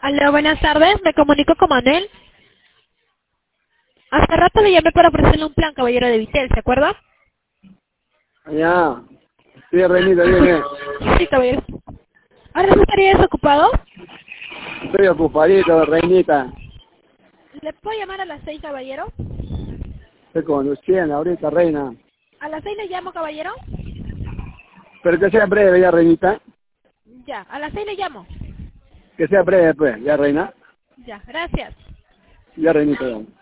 Aló, buenas tardes, me comunico con Manuel. Hace rato le llamé para ofrecerle un plan, caballero de Vitel, ¿se acuerda? Ya, sí, Reinita, dime. Sí, caballero. ¿Ahora no estaría desocupado? Estoy ocupadito, Reinita. ¿Le puedo llamar a las 6, caballero? Estoy conduciendo ahorita, Reina. ¿A las 6 le llamo, caballero? Pero que sea breve, ya, Reinita. Ya, a las 6 le llamo. Que sea breve, pues, ya, Reina. Ya, gracias. Ya, Reinita, ya.